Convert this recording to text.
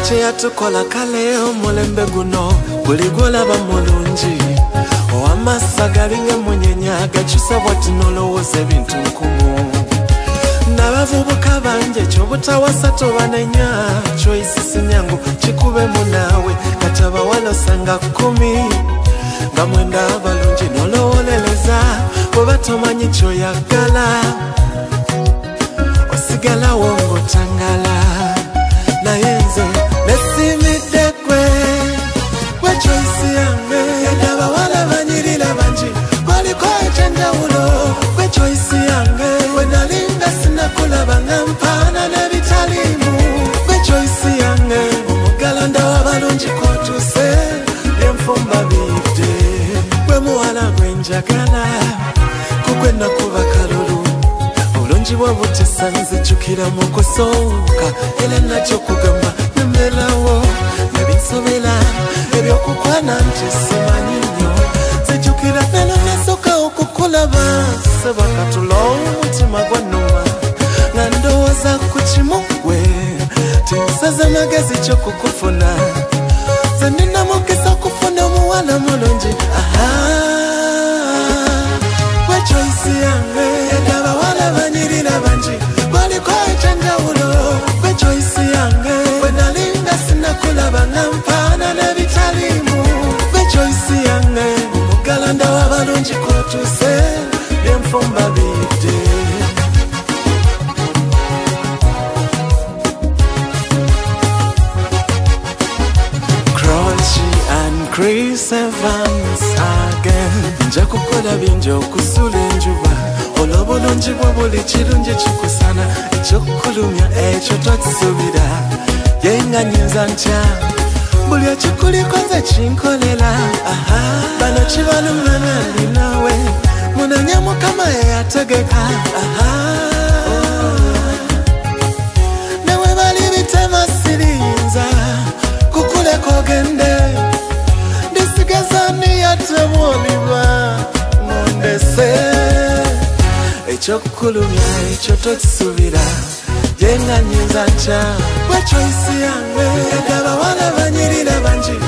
kye yatukola kale omulembe guno buli gwolaba mulungi ow'amasa galinga munyenya gakyusa bwati nolowooza ebintu nkumu n'abavubuka bangi ekyobutawasa tobanenya kyoyisisi nyangu kikubemu naawe kati abawala osanga 10 nga mwenda abalungi nolowoleleza bweba tomanyi kyoyagala osigalawo ng'otangala naye nze nesimidde gwe choice yange n'abawala banyirira bangi baliko ekyenjawulo gwe choice yange bwe nalinga sinakulaba nga mpaana n'ebitaliimu gwe choice yange omugalanda w'abalungi kwotuse byenfumba bidde gwe muwala gwenjagala kugwe nakuba kalulu obulungi bwe butisa nzijjukira mu kusooka era nakyo kugamba nemerawo nebinsobera ebyokukwana nti simanyi nnyo nzijjukira neno nasooka okukulaba sebakatula omutima gwannuma nga ndowooza ku kimu gwe tinsaze magezi kyokukufuna ze nina mukisa okufuna omuwala mulungi gwe choice yange n'abawala banyirira bangi baliko ekyenjawulo gwe choice yange bwe nalinga sinakulaba nga mpaana n'ebitaliimu gwe choice yange omugalanda w'abalungi kwotuse byenfumba bidde Chris Evans again nja kukola bingi okusula enjuba olw'obulungi bwe buli kirungi kikusana ekyokulumya ekyo tokisubira yenga nyinza ntya buli ekikuliko nze kinkolera bano kibaluma nandi nawe munanya mukama yeyategeka newe bali bitema sirinza kukuleka ogende ndisigazani yatemwoliba mondese ekyokulumya ekyo tokisubira yenga nyinza ntya gwe choice yange n'abawala banyirira bangi